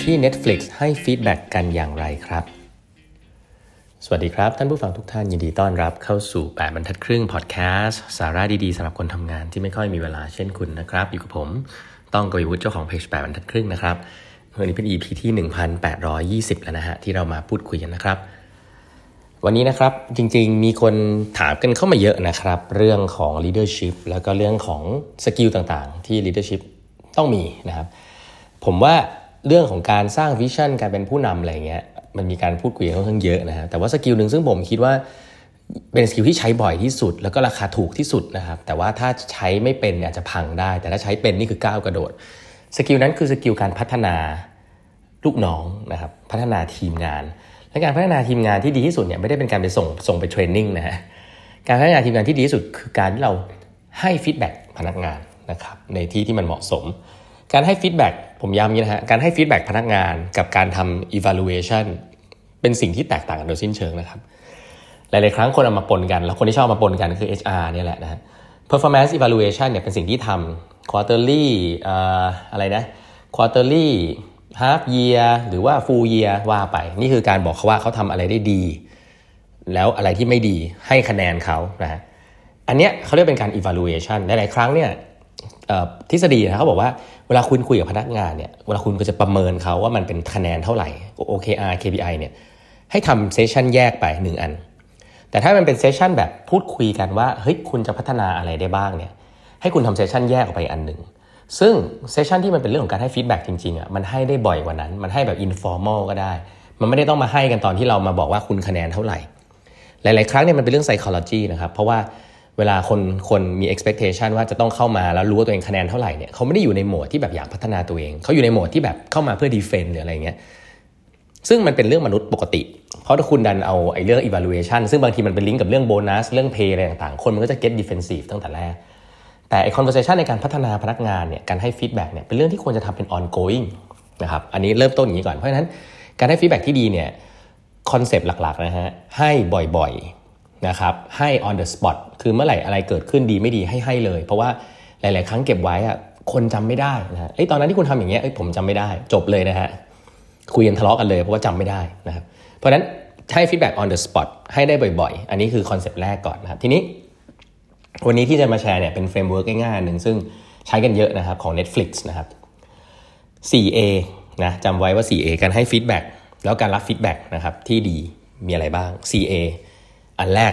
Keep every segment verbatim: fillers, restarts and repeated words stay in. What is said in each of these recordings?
ที่ Netflix ให้ฟีดแบ็กกันอย่างไรครับสวัสดีครับท่านผู้ฟังทุกท่านยินดีต้อนรับเข้าสู่แปดบรรทัดครึ่งพอดแคสต์สาระดีๆสำหรับคนทำงานที่ไม่ค่อยมีเวลาเช่นคุณนะครับอยู่กับผมต้องกวีวุฒิเจ้าของเพจแปดบรรทัดครึ่งนะครับวันนี้เป็น อี พี ที่ หนึ่งพันแปดร้อยยี่สิบ แล้วนะฮะที่เรามาพูดคุยกันนะครับวันนี้นะครับจริงๆมีคนถามกันเข้ามาเยอะนะครับเรื่องของ leadership แล้วก็เรื่องของสกิลต่างๆที่ leadership ต้องมีนะครับผมว่าเรื่องของการสร้างวิชั่นการเป็นผู้นำอะไรเงี้ยมันมีการพูดคุยค่อนข้างเยอะนะฮะแต่ว่าสกิลหนึ่งซึ่งผมคิดว่าเป็นสกิลที่ใช้บ่อยที่สุดแล้วก็ราคาถูกที่สุดนะครับแต่ว่าถ้าใช้ไม่เป็นอาจจะพังได้แต่ถ้าใช้เป็นนี่คือก้าวกระโดดสกิลนั้นคือสกิลการพัฒนาลูกน้องนะครับพัฒนาทีมงานและการพัฒนาทีมงานที่ดีที่สุดเนี่ยไม่ได้เป็นการไปส่งส่งไปเทรนนิ่งนะฮะการพัฒนาทีมงานที่ดีที่สุดคือการที่เราให้ฟีดแบ็กพนักงานนะครับในที่ที่มันเหมาะสมการให้ฟีดแบ็กผมย้ำอย่างนี้นะฮะการให้ฟีดแบ็กพนักงานกับการทำ evaluation เป็นสิ่งที่แตกต่างกันโดยสิ้นเชิงนะครับหลายๆครั้งคนเอามาปนกันแล้วคนที่ชอบมาปนกันคือ เอช อาร์ เนี่ยแหละนะฮะ performance evaluation เนี่ยเป็นสิ่งที่ทำ quarterly เอ่ออะไรนะ quarterly half year หรือว่า full year ว่าไปนี่คือการบอกเขาว่าเขาทำอะไรได้ดีแล้วอะไรที่ไม่ดีให้คะแนนเขานะฮะอันเนี้ยเขาเรียกเป็นการ evaluation หลายๆครั้งเนี่ยทฤษฎีนะเขาบอกว่าเวลาคุณคุยกับพนักงานเนี่ยเวลาคุณก็จะประเมินเขาว่ามันเป็นคะแนนเท่าไหร่ โอ เค อาร์ เค พี ไอ เนี่ยให้ทำเซสชันแยกไปหนึ่งอันแต่ถ้ามันเป็นเซสชันแบบพูดคุยกันว่าเฮ้ยคุณจะพัฒนาอะไรได้บ้างเนี่ยให้คุณทำเซสชันแยกออกไปอันหนึ่งซึ่งเซสชันที่มันเป็นเรื่องของการให้ฟีดแบ็กจริงๆอ่ะมันให้ได้บ่อยกว่านั้นมันให้แบบ informal ก็ได้มันไม่ได้ต้องมาให้กันตอนที่เรามาบอกว่าคุณคะแนนเท่าไหร่หลายๆครั้งเนี่ยมันเป็นเรื่อง psychology นะครับเพราะว่าเวลาคนคนมี expectation ว่าจะต้องเข้ามาแล้วรู้ว่าตัวเองคะแนนเท่าไหร่เนี่ยเขาไม่ได้อยู่ในโหมดที่แบบอยากพัฒนาตัวเองเขาอยู่ในโหมดที่แบบเข้ามาเพื่อ defend หรืออะไรเงี้ยซึ่งมันเป็นเรื่องมนุษย์ปกติเพราะถ้าคุณดันเอาไอ้เรื่อง evaluation ซึ่งบางทีมันเป็นลิงก์กับเรื่องโบนัสเรื่อง pay อะไรต่างๆคนมันก็จะ get defensive ตั้งแต่แรกแต่ไอ้ conversation ในการพัฒนาพนักงานเนี่ยการให้ feedback เนี่ยเป็นเรื่องที่ควรจะทำเป็น ongoing นะครับอันนี้เริ่มต้นอย่างนี้ก่อนเพราะฉะนั้นการให้ feedback ที่ดีเนี่ยคอนเซปต์หลักๆนะฮะให้บ่อยๆนะครับให้ on the spot คือเมื่อไหร่อะไรเกิดขึ้นดีไม่ดีให้ให้เลยเพราะว่าหลายๆครั้งเก็บไว้อะคนจำไม่ได้นะฮะไอ้ตอนนั้นที่คุณทำอย่างเงี้ยไอ้ผมจำไม่ได้จบเลยนะฮะคุยกันทะเลาะกันเลยเพราะว่าจำไม่ได้นะครับเพราะฉะนั้นให้ feedback on the spot ให้ได้บ่อยๆอันนี้คือคอนเซปต์แรกก่อนนะครับทีนี้วันนี้ที่จะมาแชร์เนี่ยเป็นเฟรมเวิร์กง่ายๆนึงซึ่งใช้กันเยอะนะครับของ Netflix นะครับ โฟร์ เอ นะจำไว้ว่า โฟร์ เอ การให้ feedback แล้วการรับ feedback นะครับที่ดีมีอะไรบ้าง โฟร์ เอ อันแรก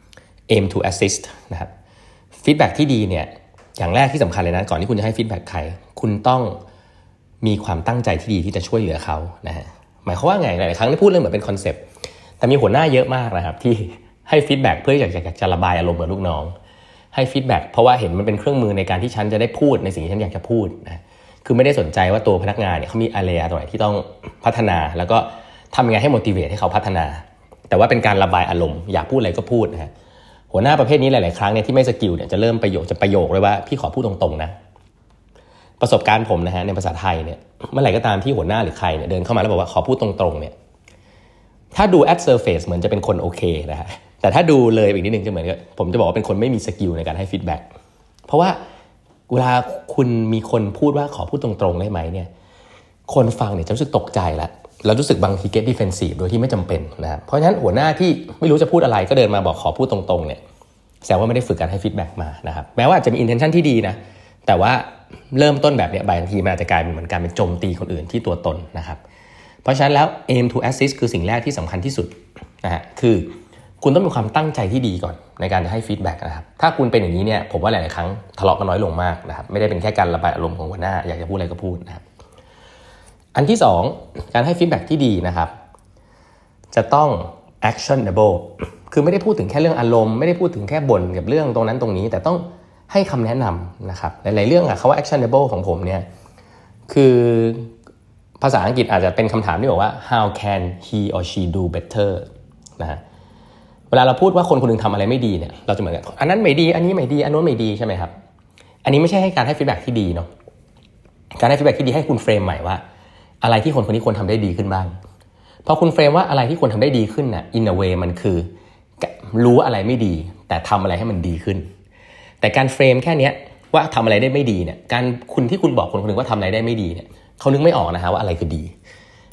aim to assist นะครับ feedback ที่ดีเนี่ยอย่างแรกที่สำคัญเลยนะก่อนที่คุณจะให้ feedback ใครคุณต้องมีความตั้งใจที่ดีที่จะช่วยเหลือเขานะฮะหมายความว่าไงหลายๆครั้งที่พูดเรื่องเหมือนเป็นคอนเซปต์แต่มีหัวหน้าเยอะมากนะครับที่ให้ feedback เพื่ออยากจะจะระบายอารมณ์กับลูกน้องให้ feedback เพราะว่าเห็นมันเป็นเครื่องมือในการที่ฉันจะได้พูดในสิ่งที่ฉันอยากจะพูดนะคือไม่ได้สนใจว่าตัวพนักงานเนี่ยเขามีอะไรตรงไหนที่ต้องพัฒนาแล้วก็ทำยังไงให้ motivate ให้เขาพัฒนาแต่ว่าเป็นการระบายอารมณ์อยากพูดอะไรก็พูดนะฮะหัวหน้าประเภทนี้หลายๆครั้งเนี่ยที่ไม่สกิลเนี่ยจะเริ่มประโยคจะประโยคเลยว่าพี่ขอพูดตรงๆนะประสบการณ์ผมนะฮะในภาษาไทยเนี่ยเมื่อไหร่ก็ตามที่หัวหน้าหรือใครเนี่ยเดินเข้ามาแล้วบอกว่าขอพูดตรงๆเนี่ยถ้าดู at surface เหมือนจะเป็นคนโอเคนะฮะแต่ถ้าดูเลยอีกนิดนึงจะเหมือนกับผมจะบอกว่าเป็นคนไม่มีสกิลในการให้ฟีดแบ็กเพราะว่าเวลาคุณมีคนพูดว่าขอพูดตรงๆได้ไหมเนี่ยคนฟังเนี่ยจะรู้สึกตกใจแล้วแล้วรู้สึกบางที get defensive โดยที่ไม่จำเป็นนะครับเพราะฉะนั้นหัวหน้าที่ไม่รู้จะพูดอะไรก็เดินมาบอกขอพูดตรงๆเนี่ยแสดงว่าไม่ได้ฝึกการให้ฟีดแบ็กมานะครับแม้ว่าจะมี intention ที่ดีนะแต่ว่าเริ่มต้นแบบเนี้ยบางทีมันอาจจะกลายเป็นเหมือนการเป็นโจมตีคนอื่นที่ตัวตนนะครับเพราะฉะนั้นแล้ว aim to assist คือสิ่งแรกที่สำคัญที่สุดนะฮะคือคุณต้องมีความตั้งใจที่ดีก่อนในการจะให้ฟีดแบ็กนะครับถ้าคุณเป็นอย่างนี้เนี่ยผมว่าหลายๆครั้งทะเลาะกันน้อยลงมากนะครับไม่ได้เป็นแค่การระบายอารมณ์ของหัวหน้าอยากจะพูดอะไรก็พูดนะครับอันที่สองการให้ฟีดแบ็กที่ดีนะครับจะต้อง actionable คือไม่ได้พูดถึงแค่เรื่องอารมณ์ไม่ได้พูดถึงแค่บ่นกับเรื่องตรงนั้นตรงนี้แต่ต้องให้คำแนะนำนะครับหลายๆเรื่องอะคำว่า actionable ของผมเนี่ยคือภาษาอังกฤษอาจจะเป็นคำถามที่บอกว่า how can he or she do better นะฮะเวลาเราพูดว่าคนคนนึงทำอะไรไม่ดีเนี่ยเราจะเหมือนกันอันนั้นไม่ดีอันนี้ไม่ดีอันโน้นไม่ดีใช่ไหมครับอันนี้ไม่ใช่ให้การให้ฟีดแบ็กที่ดีเนาะการให้ฟีดแบ็กที่ดีให้คุณเฟรมใหม่ว่าอะไรที่คนคนนี้ควรทำได้ดีขึ้นบ้างพอคุณเฟรมว่าอะไรที่ควรทำได้ดีขึ้นน่ะ in a way มันคือรู้อะไรไม่ดีแต่ทำอะไรให้มันดีขึ้นแต่การเฟรมแค่นี้ว่าทำอะไรได้ไม่ดีเนี่ยการคุณที่คุณบอกคนคนนึงว่าทำอะไรได้ไม่ดีเนี่ยเขานึกไม่ออกนะฮะว่าอะไรคือดี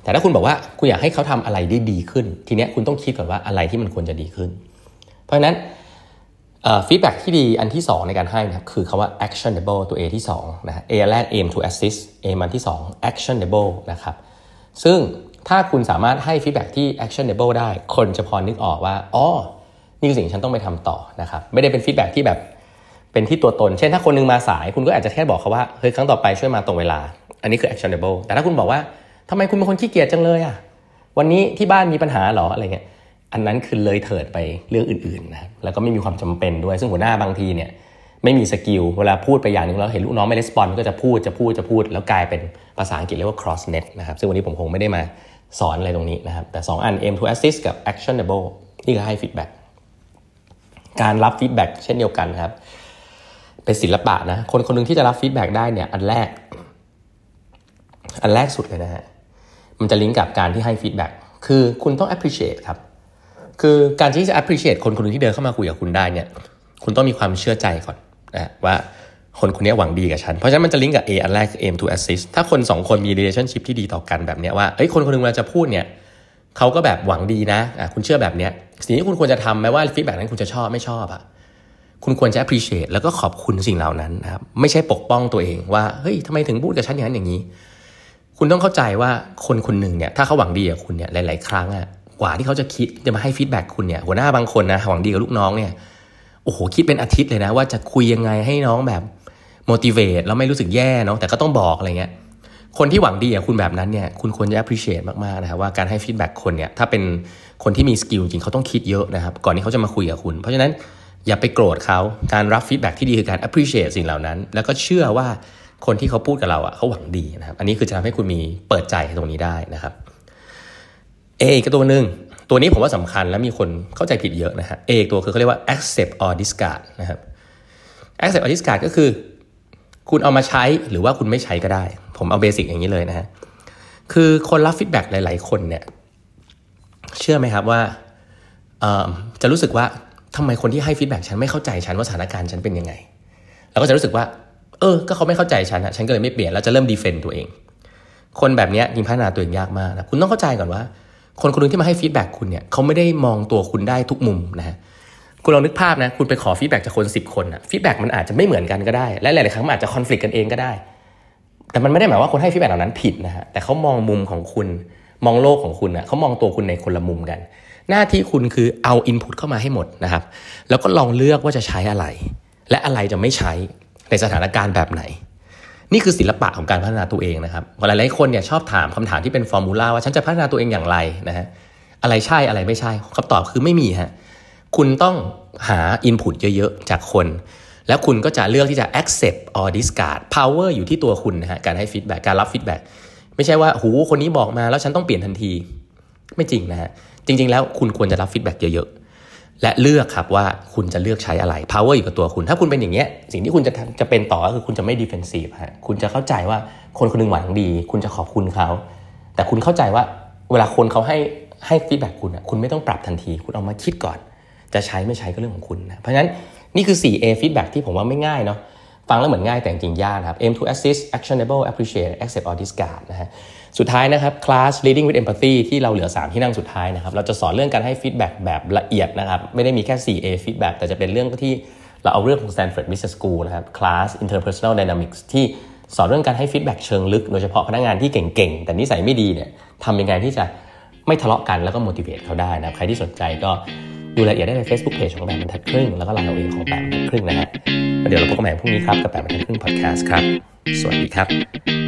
แต่ถ้าคุณบอกว่าคุณอยากให้เขาทำอะไรได้ดีขึ้นทีเนี้ยคุณต้องคิดก่อนว่าอะไรที่มันควรจะดีขึ้นเพราะฉะนั้นฟีดแบ็กที่ดีอันที่สองในการให้นะครับคือคำว่า actionable ตัว A ที่สองนะฮะ A แรก aim to assist aim อันที่สอง actionable นะครับซึ่งถ้าคุณสามารถให้ฟีดแบ็กที่ actionable ได้คนจะพอนึกออกว่าอ๋อนี่คือสิ่งฉันต้องไปทำต่อนะครับไม่ได้เป็นฟีดแบ็กที่แบบเป็นที่ตัวตนเช่นถ้าคนนึงมาสายคุณก็อาจจะแค่บอกเขาว่าเฮ้ยครั้งต่อไปช่วยมาตรงเวลาอันนี้คือ actionable แต่ถ้าคุณบอกว่าทำไมคุณเป็นคนขี้เกียจจังเลยอ่ะวันนี้ที่บ้านมีปัญหาหรออะไรเงี้ยอันนั้นคือเลยเถิดไปเรื่องอื่นๆนะครับแล้วก็ไม่มีความจำเป็นด้วยซึ่งหัวหน้าบางทีเนี่ยไม่มีสกิลเวลาพูดไปอย่างนึงแล้วเห็นลูกน้องไม่รีสปอนส์ก็จะพูดจะพูดจะพูดแล้วกลายเป็นภาษาอังกฤษเรียกว่า cross net นะครับซึ่งวันนี้ผมคงไม่ได้มาสอนอะไรตรงนี้นะครับแต่สองอัน aim to assist กับ actionable นี่คือให้ feedback การรับ feedback เช่นเดียวกันครับเป็นศิลปะนะคนคนนึงที่จะรับ feedback ได้เนี่ยอันแรกอันแรกสุดเลยนะฮะมันจะลิงก์กับการที่ให้ feedback คือคุณต้อง appreciate ครับคือการที่จะ appreciate คนคนนึงที่เดินเข้ามาคุยกับคุณได้เนี่ยคุณต้องมีความเชื่อใจก่อนนะว่าคนคนนี้หวังดีกับฉันเพราะฉะนั้นมันจะลิงก์กับ A อันแรกคือ aim to assist ถ้าคนสองคนมี relationship ที่ดีต่อกันแบบนี้ว่าเอ้ยคนคนนึงเวลาจะพูดเนี่ยเขาก็แบบหวังดีนะอ่ะคุณเชื่อแบบเนี้ยสิ่งที่คุณควรจะทำแม้ว่า feedback นั้นคุณจะชอบไม่ชอบอ่ะคุณควรจะ appreciate แล้วก็ขอบคุณสิ่งเหล่านั้นนะครับไม่ใช่ปกป้องตัวเองว่าเฮ้ยทำไมถึงพูดกับฉันอย่างนั้นอย่างนี้คุณต้องเข้าใจว่าคนคนหนึ่งเนี่ยถ้าเขาหวังดีกับคุณเนี่ยหลายๆครั้งอ่ะกว่าที่เขาจะคิดจะมาให้ฟีดแบ็กคุณเนี่ยหัวหน้าบางคนนะหวังดีกับลูกน้องเนี่ยโอ้โหคิดเป็นอาทิตย์เลยนะว่าจะคุยยังไงให้น้องแบบ motivate แล้วไม่รู้สึกแย่เนาะแต่ก็ต้องบอกอะไรเงี้ยคนที่หวังดีกับคุณแบบนั้นเนี่ยคุณควรจะ appreciate มากๆนะครับว่าการให้ฟีดแบ็กคนเนี่ยถ้าเป็นคนที่มีสกิลจริงเขาต้องคิดเยอะนะครับก่อนที่เขาจะมาคุยกับคุณเพราะฉะนั้นอย่าไปโกรธเขาการรับฟีดแบ็กที่ดีคือการ appreciate สิ่งเหล่านั้นแล้วก็เชื่อว่าคนที่เขาพูดกับเราอ่ะเขาหวังดีนะครับอันนี้คือจะทำให้คุณมีเปิดใจตรงนี้ได้นะครับเออีกตัวนึงตัวนี้ผมว่าสำคัญและมีคนเข้าใจผิดเยอะนะฮะเออีกตัวคือเขาเรียกว่า accept or discard นะครับ accept or discard ก็คือคุณเอามาใช้หรือว่าคุณไม่ใช้ก็ได้ผมเอาเบสิกอย่างนี้เลยนะฮะคือคนรับฟีดแบ็กหลายๆคนเนี่ยเชื่อไหมครับว่าจะรู้สึกว่าทำไมคนที่ให้ฟีดแบ็กฉันไม่เข้าใจฉันว่าสถานการณ์ฉันเป็นยังไงแล้วก็จะรู้สึกว่าเออก็เขาไม่เข้าใจฉันอ่ะฉันก็เลยไม่เปลี่ยนแล้วจะเริ่มดีเฟนต์ตัวเองคนแบบนี้ยิ่งพัฒนาตัวเองยากมากนะคุณต้องเข้าใจก่อนว่าคนคนนึงที่มาให้ฟีดแบ็กคุณเนี่ยเขาไม่ได้มองตัวคุณได้ทุกมุมนะฮะคุณลองนึกภาพนะคุณไปขอฟีดแบ็กจากคนสิบคนอ่ะฟีดแบ็กมันอาจจะไม่เหมือนกันก็ได้และหลายๆครั้งมันอาจจะคอนฟลิกต์กันเองก็ได้แต่มันไม่ได้หมายว่าคนให้ฟีดแบ็กเหล่านั้นผิดนะฮะแต่เขามองมุมของคุณมองโลกของคุณอ่ะเขามองตัวคุณในคนละมุมกันหน้าที่คุณคือเอาอินพุตเข้ามาให้หมดนะครับแล้วก็ลองเลือกว่าจะใช้อะไรและอะไรจะไม่ใช้ในสถานการณ์แบบไหนนี่คือศิลปะของการพัฒนาตัวเองนะครับหลายๆคนเนี่ยชอบถามคำถามที่เป็นฟอร์มูลาว่าฉันจะพัฒนาตัวเองอย่างไรนะฮะอะไรใช่อะไรไม่ใช่คำตอบคือไม่มีฮะคุณต้องหา input เยอะๆจากคนแล้วคุณก็จะเลือกที่จะ accept or discard power อยู่ที่ตัวคุณนะฮะการให้ feedback การรับ feedback ไม่ใช่ว่าหูคนนี้บอกมาแล้วฉันต้องเปลี่ยนทันทีไม่จริงนะฮะจริงๆแล้วคุณควรจะรับ feedback เยอะๆและเลือกครับว่าคุณจะเลือกใช้อะไร power อยู่กับตัวคุณถ้าคุณเป็นอย่างเงี้ยสิ่งที่คุณจะจะเป็นต่อก็คือคุณจะไม่ defensive ฮะคุณจะเข้าใจว่าคนคนนึงหวังดีคุณจะขอบคุณเขาแต่คุณเข้าใจว่าเวลาคนเขาให้ให้ feedback คุณอ่ะคุณไม่ต้องปรับทันทีคุณเอามาคิดก่อนจะใช้ไม่ใช้ก็เรื่องของคุณนะเพราะฉะนั้นนี่คือ สี่ เอ feedback ที่ผมว่าไม่ง่ายเนาะฟังแล้วเหมือนง่ายแต่จริงๆยากครับ aim to assist actionable appreciate accept or discard นะฮะสุดท้ายนะครับ class leading with empathy ที่เราเหลือสามที่นั่งสุดท้ายนะครับเราจะสอนเรื่องการให้ feedback แบบละเอียดนะครับไม่ได้มีแค่ สี่ เอ feedback แต่จะเป็นเรื่องที่เราเอาเรื่องของ Stanford Business School นะครับ class interpersonal dynamics ที่สอนเรื่องการให้ feedback เชิงลึกโดยเฉพาะพนักงานที่เก่งๆแต่นิสัยไม่ดีเนี่ยทำยังไงที่จะไม่ทะเลาะกันแล้วก็ motivate เขาได้นะใครที่สนใจก็ดูรายละเอียดได้ใน Facebook Page ของแปดบรรทัดครึ่งแล้วก็ ไลน์ โอ เอ ของแปดบรรทัดครึ่งนะฮะเดี๋ยวเราพบกันใหม่พรุ่งนี้ครับกับแปดบรรทัดครึ่ง podcast ครับสวัสดีครับ